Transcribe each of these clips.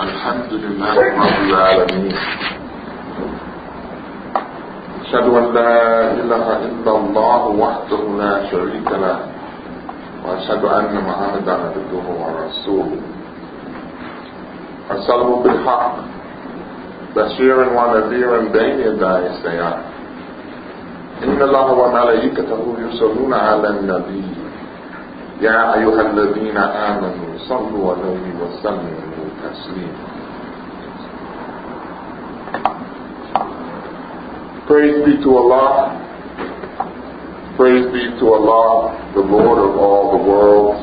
الحمد لله رب العالمين أشهد أن لا إله إلا الله وحده لا شريك له وأشهد أن محمدا عبده ورسوله أرسله بالحق بشيرا ونذيرا بين يدي الساعة إن الله وملائكته يصلون على النبي يا أيها الذين آمنوا صلوا عليه وسلموا تسليما. Praise be to Allah. Praise be to Allah, the Lord of all the worlds.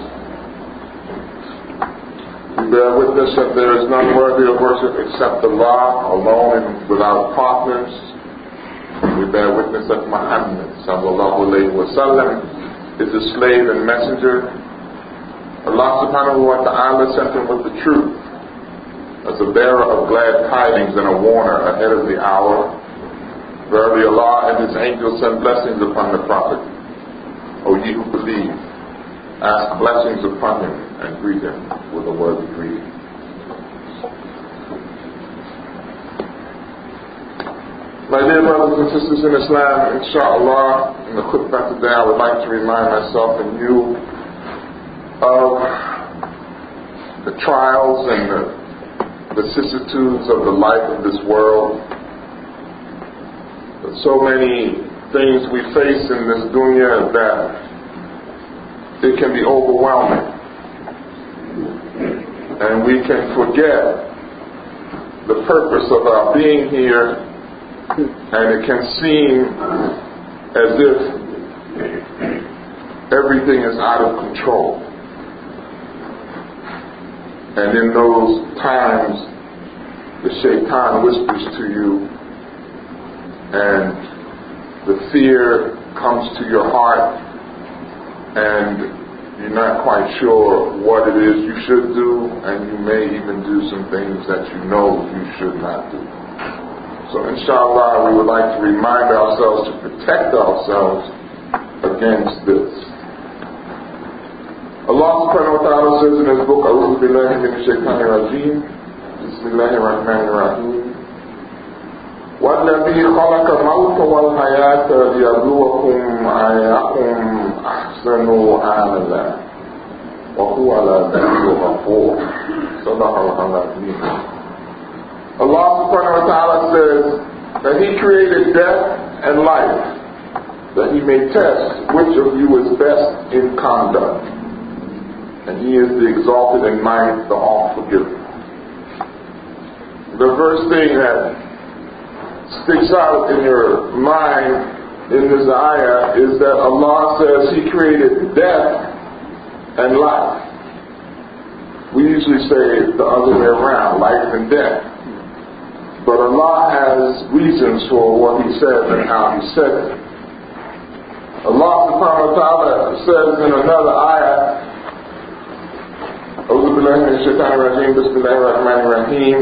We bear witness that there is none worthy of worship except Allah, alone and without partners. We bear witness that Muhammad sallallahu alayhi wa sallam is a slave and messenger. Allah subhanahu wa ta'ala sent him with the truth as a bearer of glad tidings and a warner ahead of the hour. Verily Allah and His angels send blessings upon the Prophet. O ye who believe, ask blessings upon him and greet him with a worthy greeting. My dear brothers and sisters in Islam, inshallah, in the khutbah today I would like to remind myself and you of the trials and the vicissitudes of the life of this world. So many things we face in this dunya that it can be overwhelming. And we can forget the purpose of our being here, and it can seem as if everything is out of control. And in those times, the shaitan whispers to you, and the fear comes to your heart, and you're not quite sure what it is you should do, and you may even do some things that you know you should not do. So inshallah, we would like to remind ourselves to protect ourselves against this. Allah subhanahu wa ta'ala says in His book, A'udhu billahi min ash-shaytanir rajeem, Bismillahir Rahmanir Rahim, وَالَّذِي خَلَقَ الْمَوْتَ وَالْحَيَاةَ لِيَبْلُوَكُمْ أَيُّكُمْ أَحْسَنُ عَمَلًا وَهُوَ الْعَزِيزُ الْغَفُورُ. Sadaqallahu al-Azim. Allah subhanahu wa ta'ala says that He created death and life, that He may test which of you is best in conduct. And He is the exalted in might, the all-forgiving. The first thing that sticks out in your mind in this ayah is that Allah says He created death and life. We usually say the other way around, life and death. But Allah has reasons for what He says and how He said it. Allah subhanahu wa ta'ala says in another ayah, أعوذ بالله من الشيطان الرجيم بسم الله الرحمن الرحيم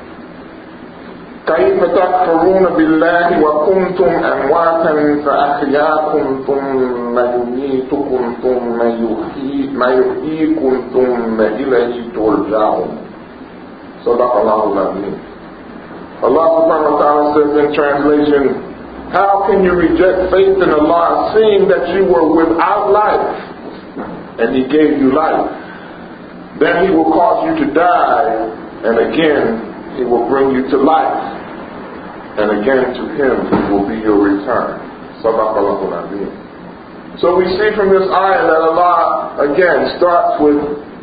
كيف تكفرون بالله وكنتم أمواتا فأحياكم ثم يميتكم ثم يحييكم ثم إليه ترجعون. صدق الله العظيم. Allah subhanahu wa ta'ala says in translation, how can you reject faith in Allah seeing that you were without life and He gave you life? Then He will cause you to die, and again He will bring you to life, and again to Him will be your return. Sadaqallahu al-Azim. So we see from this ayah that Allah again starts with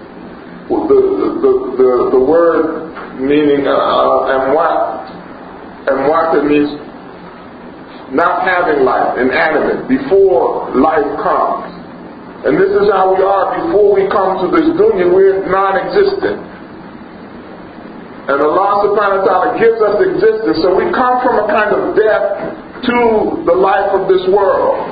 the word meaning amwat. Amwat, that means not having life, inanimate, before life comes. And this is how we are before we come to this dunya. We're non-existent. And Allah subhanahu wa ta'ala gives us existence. So we come from a kind of death to the life of this world.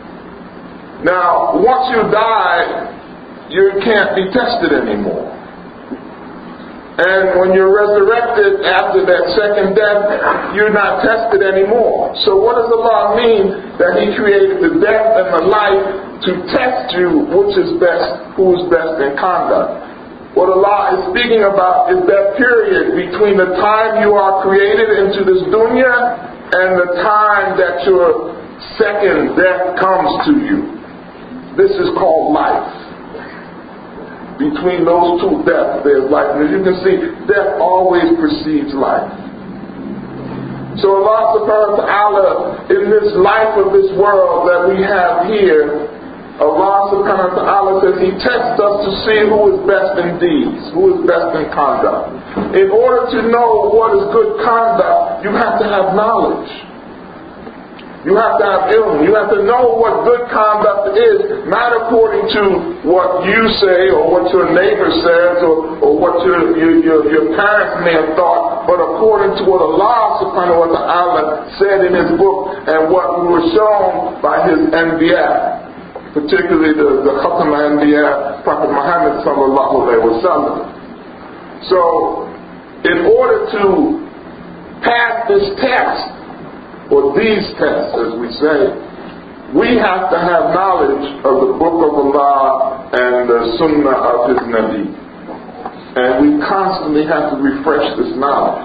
Now, once you die, you can't be tested anymore. And when you're resurrected after that second death, you're not tested anymore. So what does Allah mean that He created the death and the life to test you which is best, who is best in conduct? What Allah is speaking about is that period between the time you are created into this dunya and the time that your second death comes to you. This is called life. Between those two deaths, there's life. And as you can see, death always precedes life. So Allah subhanahu wa ta'ala, in this life of this world that we have here, Allah subhanahu wa ta'ala says He tests us to see who is best in deeds, who is best in conduct. In order to know what is good conduct, you have to have knowledge. You have to have ilm. You have to know what good conduct is, not according to what you say or what your neighbor says or what your parents may have thought, but according to what Allah subhanahu wa ta'ala said in His book and what we were shown by His Anbiya, particularly the Khatam Anbiya, Prophet Muhammad sallallahu alayhi wa sallam. So, in order to pass this test, or these tests, as we say, we have to have knowledge of the Book of Allah and the Sunnah of His Nabi. And we constantly have to refresh this knowledge.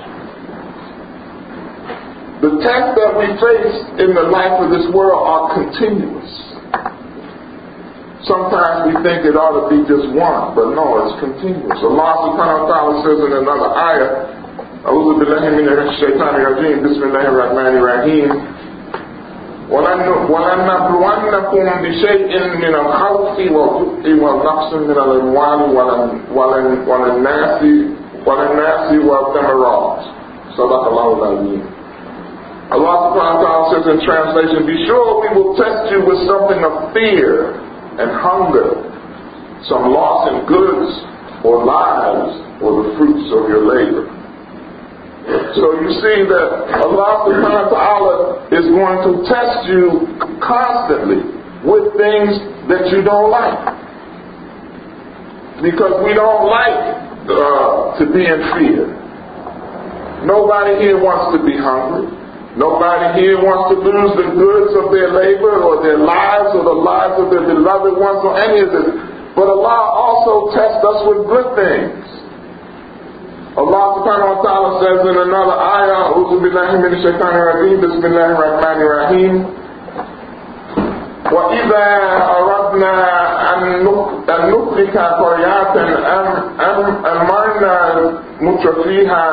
The tests that we face in the life of this world are continuous. Sometimes we think it ought to be just one, but no, it's continuous. Allah subhanahu wa ta'ala says in another ayah, أعوذ بالله من الشيطان الرجيم بسم الله الرحمن الرحيم ولنبلونكم بشيء من الخوف والنقص من الأموال والناس والثمرات صدق الله العظيم. Allah subhanahu wa ta'ala says in translation, be sure we will test you with something of fear and hunger, some loss in goods or lives or the fruits of your labor. So you see that Allah subhanahu wa ta'ala is going to test you constantly with things that you don't like. Because we don't like to be in fear. Nobody here wants to be hungry. Nobody here wants to lose the goods of their labor or their lives or the lives of their beloved ones or any of this. But Allah also tests us with good things. Allah subhanahu wa ta'ala says in another ayah, أعوذ بالله من الشيطان الرجيم بسم الله الرحمن الرحيم وإذا أردنا أن نهلك قرية أمرنا مترفيها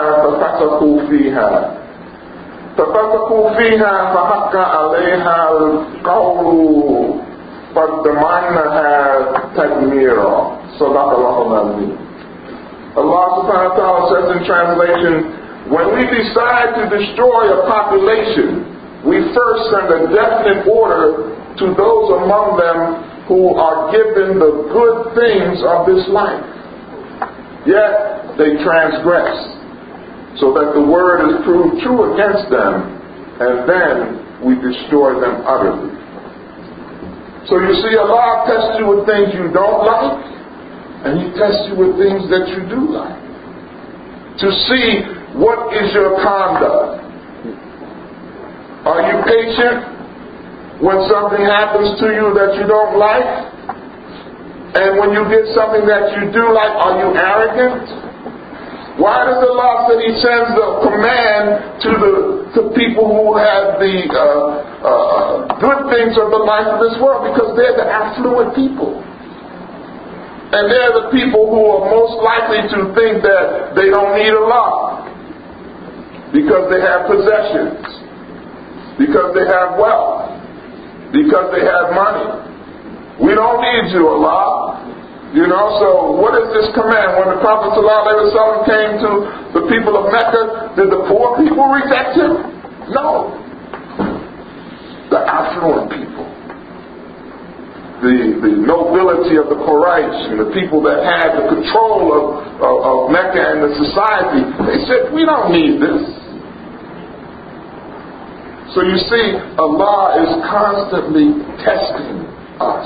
ففسقوا فيها فحق عليها القول فدمرناها تدميرا صدق الله العظيم. Allah subhanahu wa ta'ala says in translation, when we decide to destroy a population, we first send a definite order to those among them who are given the good things of this life. Yet they transgress, so that the word is proved true against them, and then we destroy them utterly. So you see, Allah tests you with things you don't like, and He tests you with things that you do like. To see what is your conduct. Are you patient when something happens to you that you don't like? And when you get something that you do like, are you arrogant? Why does Allah say He sends the command to people who have the good things of the life of this world? Because they're the affluent people. And they're the people who are most likely to think that they don't need Allah. Because they have possessions. Because they have wealth. Because they have money. We don't need you, Allah. You know, so what is this command? When the Prophet ﷺ came to the people of Mecca, did the poor people reject him? No. The affluent people. The nobility of the Quraysh and the people that had the control of Mecca and the society, they said, we don't need this. So you see, Allah is constantly testing us.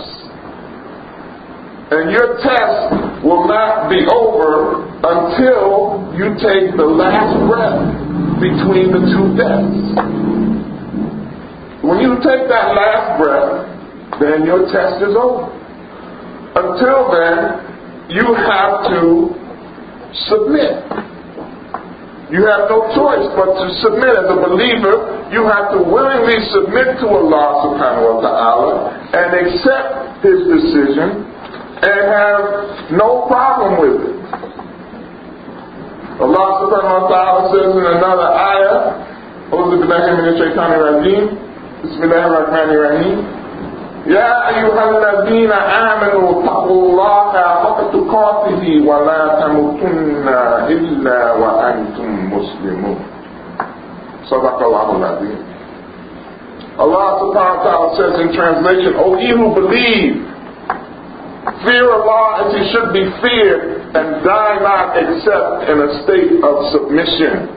And your test will not be over until you take the last breath between the two deaths. When you take that last breath, then your test is over. Until then, you have to submit. You have no choice but to submit. As a believer, you have to willingly submit to Allah subhanahu wa ta'ala and accept His decision and have no problem with it. Allah subhanahu wa ta'ala says in another ayah, أعوذ بالله من الشيطان الرجيم بسم الله الرحمن الرحيم يا أيها الذين آمنوا اتقوا الله حق تقاته ولا تموتن إلا وأنتم مسلمون صدق الله العظيم. Allah subhanahu wa ta'ala says in translation, O ye who believe, fear Allah as He should be feared, and die not except in a state of submission.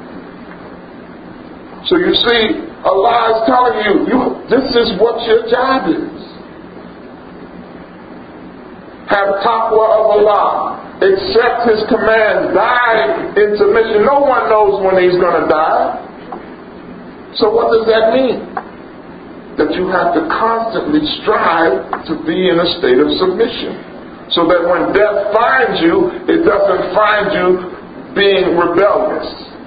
So you see, Allah is telling you, this is what your job is. Have taqwa of Allah, accept His commands, die in submission. No one knows when he's going to die. So what does that mean? That you have to constantly strive to be in a state of submission. So that when death finds you, it doesn't find you being rebellious,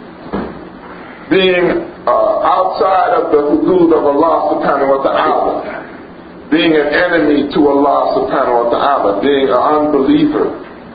being outside of the hudud of Allah subhanahu wa ta'ala, being an enemy to Allah subhanahu wa ta'ala, being an unbeliever.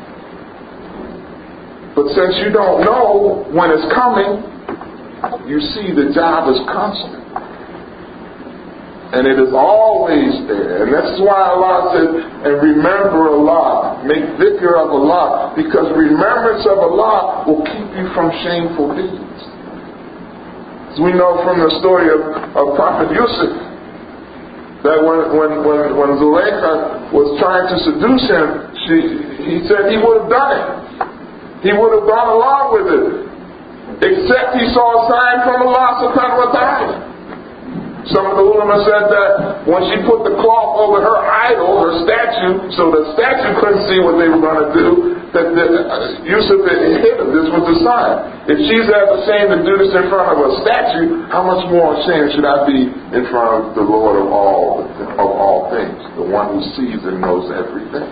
But since you don't know when it's coming, you see the job is constant. And it is always there. And that's why Allah said, and remember Allah, make dhikr of Allah, because remembrance of Allah will keep you from shameful deeds. As we know from the story of Prophet Yusuf, that when Zulaykha was trying to seduce him, he said he would have done it. He would have gone along with it, except he saw a sign from Allah subhanahu wa ta'ala. Some of the ulama said that when she put the cloth over her idol, her statue, so the statue couldn't see what they were going to do, that Yusuf hit him. This was the sign. If she's ever ashamed to do this in front of a statue, how much more ashamed should I be in front of the Lord of all things, the one who sees and knows everything?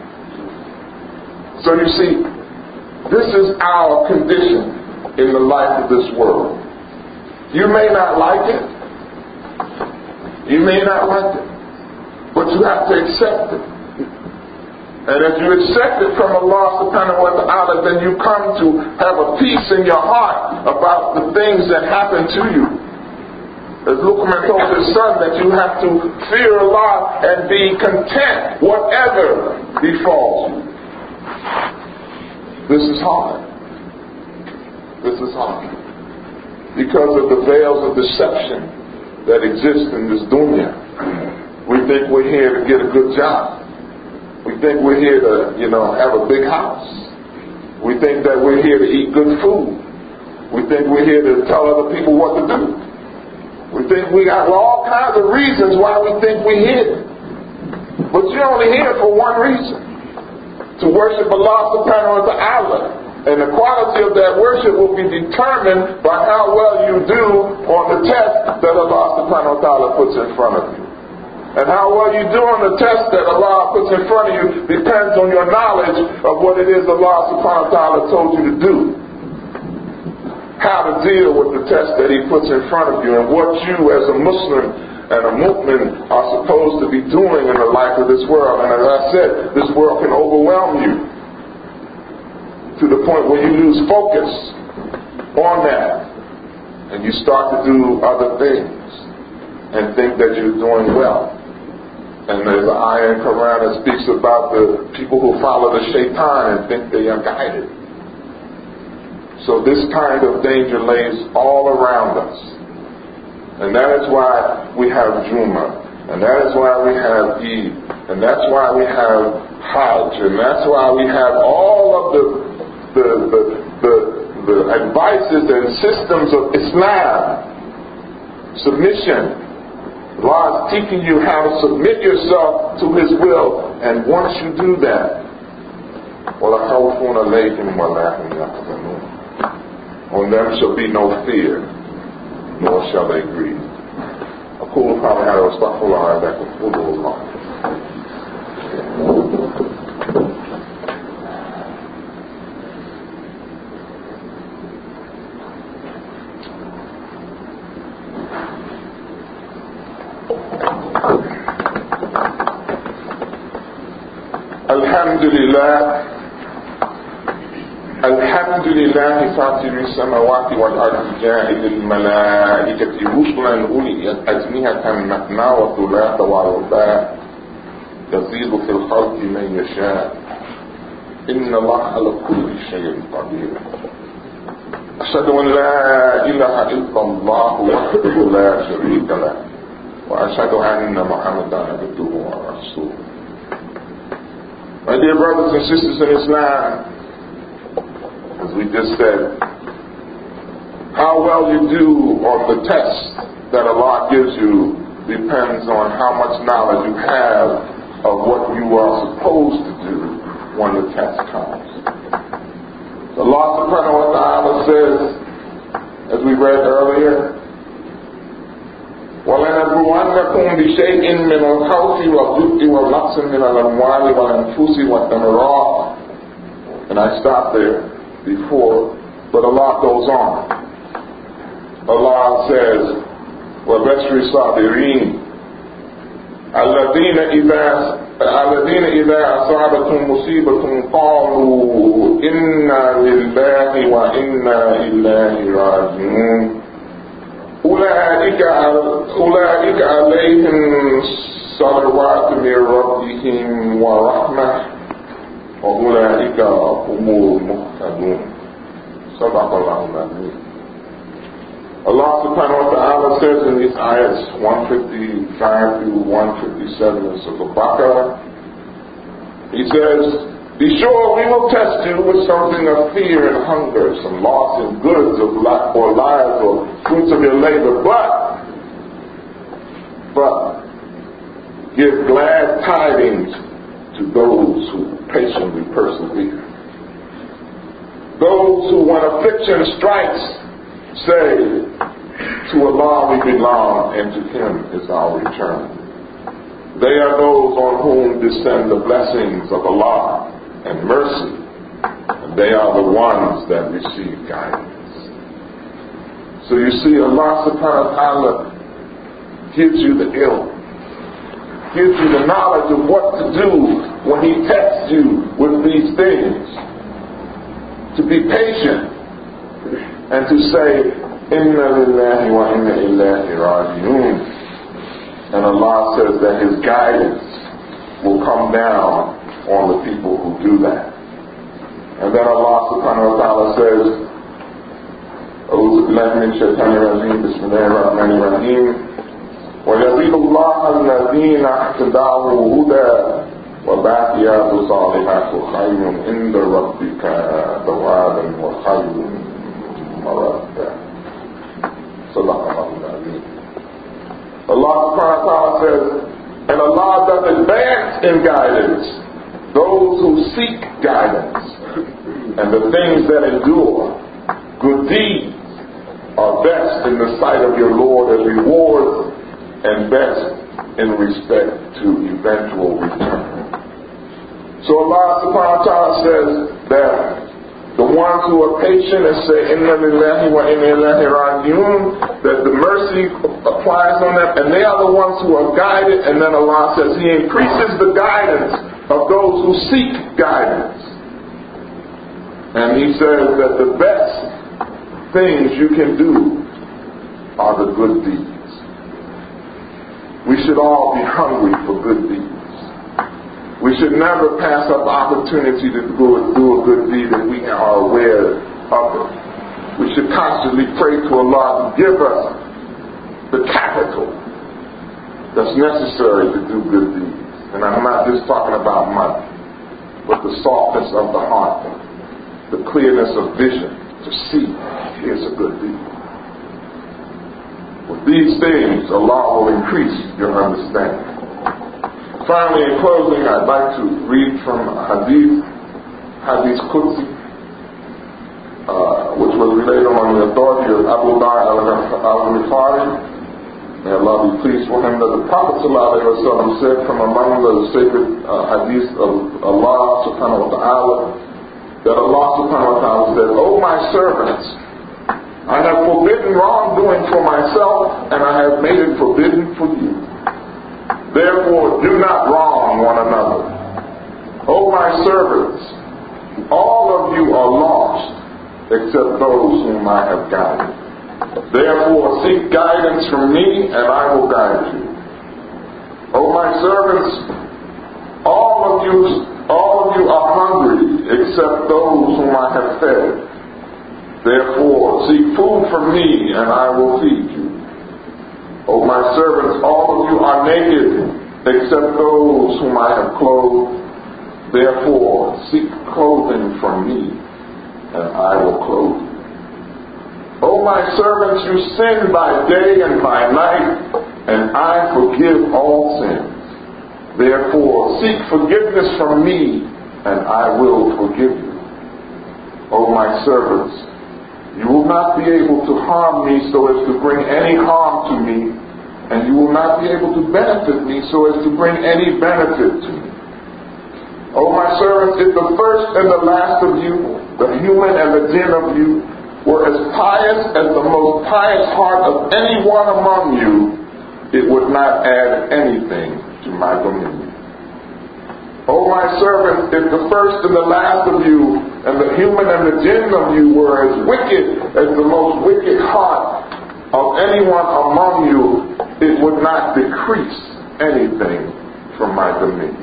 So you see, this is our condition in the life of this world. You may not like it. You may not like it. But you have to accept it. And if you accept it from Allah subhanahu wa ta'ala, then you come to have a peace in your heart about the things that happen to you. As Luqman told his son, that you have to fear Allah and be content whatever befalls you. This is hard. This is hard. Because of the veils of deception that exist in this dunya. We think we're here to get a good job. We think we're here to, have a big house. We think that we're here to eat good food. We think we're here to tell other people what to do. We think we got all kinds of reasons why we think we're here. But you're only here for one reason. To worship Allah subhanahu wa ta'ala. And the quality of that worship will be determined by how well you do on the test that Allah subhanahu wa ta'ala puts in front of you. And how well you do on the test that Allah puts in front of you depends on your knowledge of what it is Allah subhanahu wa ta'ala told you to do. How to deal with the test that He puts in front of you, and what you as a Muslim and a mu'min are supposed to be doing in the life of this world. And as I said, this world can overwhelm you to the point where you lose focus on that, and you start to do other things and think that you're doing well. And there's an ayah in Quran that speaks about the people who follow the shaitan and think they are guided. So this kind of danger lays all around us. And that is why we have Jummah, and that is why we have Eid, and that's why we have Hajj, and that's why we have all of the advices and systems of Islam. Submission. Allah is teaching you how to submit yourself to His will, and once you do that, وَلَا خَوْفٌ عَلَيْهِمْ وَلَا هُمْ يَحْزَنُونَ. On them shall be no fear, nor shall they grieve. أقول قولي هذا وأستغفر الله لكم. قولوا الله. لله الحمد لله فاطر السماوات والأرض جاعل الملائكة رسلا أولي أجنحة مثنى وثلاث ورباع يزيد في الخلق من يشاء إن الله على كل شيء قدير أشهد أن لا إله إلا الله وحده لا شريك له وأشهد أن محمدا عبده ورسوله. My dear brothers and sisters in Islam, as we just said, how well you do on the test that Allah gives you depends on how much knowledge you have of what you are supposed to do when the test comes. So Allah subhanahu wa ta'ala says, as we read earlier, وَلَنَبْلُوَنَّكُمْ بِشَيْءٍ مِّنَ الْخَوْفِ وَالْجُوعِ وَنَقْصٍ مِّنَ الْأَمْوَالِ وَالْأَنفُسِ وَالثَّمَرَاتِ. And I stopped there before, but Allah goes on. Allah says, وَبَشِّرِ الصَّابِرِينَ الَّذِينَ إِذَا أَصَابَتْهُم مُّصِيبَةٌ قَالُوا إِنَّا لِلَّهِ وَإِنَّا إِلَيْهِ رَاجِعُونَ أولئك عليهم صلوات من ربهم ورحمة وأولئك هم المهتدون. صدق الله العظيم. Allah subhanahu wa ta'ala says in these ayats 155 through 157 in Surah Al-Baqarah, He says, be sure we will test you with something of fear and hunger, some loss in goods or lives or fruits of your labor, but give glad tidings to those who patiently persevere. Those who, when affliction strikes, say, to Allah we belong and to Him is our return. They are those on whom descend the blessings of Allah and mercy, and they are the ones that receive guidance. So you see, Allah subhanahu wa ta'ala gives you the ilm, gives you the knowledge of what to do when He tests you with these things. To be patient and to say, Inna lillahi wa inna ilayhi raji'un. And Allah says that His guidance will come down on the people who do that. And then Allah subhanahu wa ta'ala says, أعوذ بالله من الشيطان الرجيم بسم الله الرحمن الرحيم ويزيد الله الذين اهتدوا هدى وباقيات الصالحات خير عند ربك ثوابا وخير مردا. صدق الله العظيم. Allah subhanahu wa ta'ala says, and Allah does advance in guidance those who seek guidance, and the things that endure. Good deeds are best in the sight of your Lord as reward, and best in respect to eventual return. So Allah subhanahu wa ta'ala says that the ones who are patient and say, Inna lillahi wa inna ilayhi raji'un, that the mercy applies on them, and they are the ones who are guided, and then Allah says He increases the guidance of those who seek guidance. And He says that the best things you can do are the good deeds. We should all be hungry for good deeds. We should never pass up opportunity to do a good deed if we are aware of it. We should constantly pray to Allah to give us the capital that's necessary to do good deeds. And I'm not just talking about money, but the softness of the heart, the clearness of vision to see, here's a good deed. With these things, Allah will increase your understanding. Finally, in closing, I'd like to read from Hadith Qudsi, which was related on the authority of Abu Dhar al-Ghifari. May Allah be pleased with him, that the Prophet ﷺ said from among the sacred hadith of Allah subhanahu wa ta'ala, that Allah subhanahu wa ta'ala said, O my servants, I have forbidden wrongdoing for myself, and I have made it forbidden for you. Therefore, do not wrong one another. O my servants, all of you are lost except those whom I have guided. Therefore seek guidance from me and I will guide you. O my servants, all of you are hungry except those whom I have fed. Therefore seek food from me and I will feed you. O my servants, all of you are naked except those whom I have clothed. Therefore seek clothing from me and I will clothe you. O my servants, you sin by day and by night, and I forgive all sins. Therefore seek forgiveness from me and I will forgive you. O my servants, you will not be able to harm me so as to bring any harm to me, and you will not be able to benefit me so as to bring any benefit to me. O my servants, if the first and the last of you, the human and the jinn of you, were as pious as the most pious heart of any one among you, it would not add anything to my dominion. O my servants, if the first and the last of you, and the human and the jinn of you, were as wicked as the most wicked heart of anyone among you, it would not decrease anything from my dominion.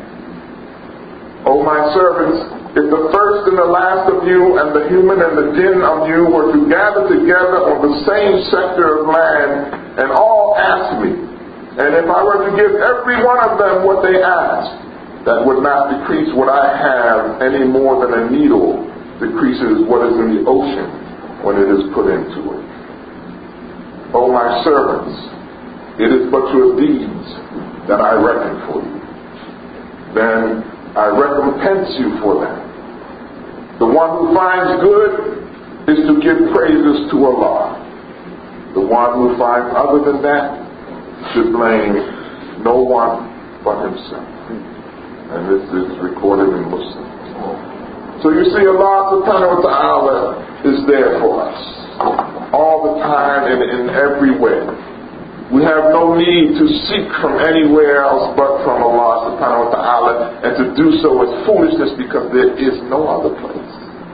O my servants, if the first and the last of you and the human and the jinn of you were to gather together on the same sector of land and all ask me, and if I were to give every one of them what they asked, that would not decrease what I have any more than a needle decreases what is in the ocean when it is put into it. O my servants, it is but your deeds that I reckon for you. Then I recompense you for that. The one who finds good is to give praises to Allah. The one who finds other than that should blame no one but himself. And this is recorded in Muslim. So you see, Allah subhanahu wa ta'ala is there for us all the time and in every way. We have no need to seek from anywhere else but from Allah subhanahu wa ta'ala, and to do so is foolishness because there is no other place,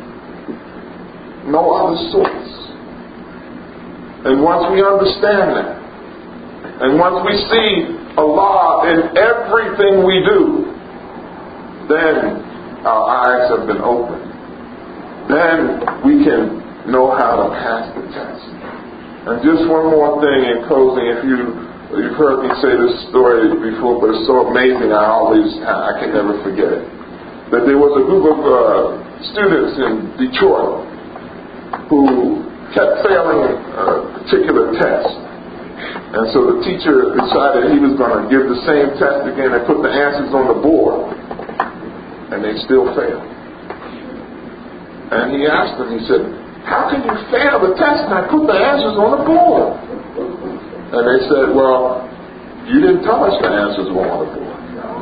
no other source. And once we understand that, and once we see Allah in everything we do, then our eyes have been opened. Then we can know how to pass the test. And just one more thing in closing, you've heard me say this story before, but it's so amazing I can never forget it. That there was a group of students in Detroit who kept failing a particular test. And so the teacher decided he was going to give the same test again and put the answers on the board. And they still failed. And he asked them, he said, "How can you fail the test and I put the answers on the board?" And they said, "Well, you didn't tell us the answers were on the board."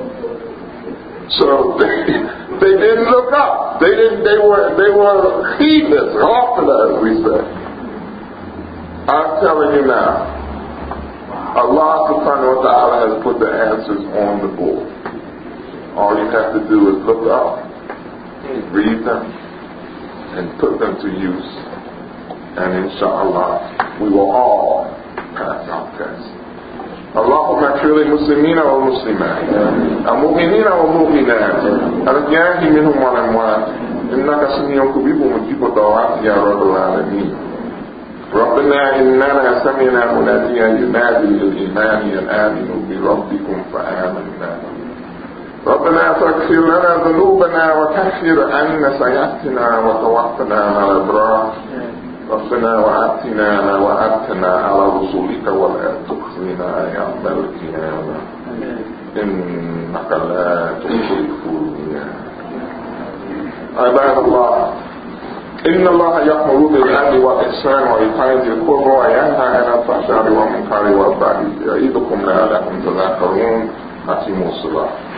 So they didn't look up. They were heedless, often as we say. I'm telling you now, Allah subhanahu wa ta'ala has put the answers on the board. All you have to do is look up, read them, and put them to use. And inshallah, we will all pass our test. اللهم اغفر للمسلمين والمسلمات المؤمنين والمؤمنات الأحياء منهم والأموات إنك سميع قريب مجيب الدعوات يا رب العالمين. ربنا إننا سمعنا مناديا ينادي للإيمان أن آمنوا بربكم فآمنا. ربنا فاغفر لنا ذنوبنا وكفر عنا سيئاتنا وتوفنا مع الأبرار. ربنا وآتنا على رسولك ولا تخزنا يوم القيامة إنك لا تخلف الميعاد. عباد الله، إن الله يأمر بالعدل والإحسان وإيتاء ذي القربى وينهى عن الفحشاء والمنكر والبغي يعظكم لعلكم تذكرون. أقيموا الصلاة.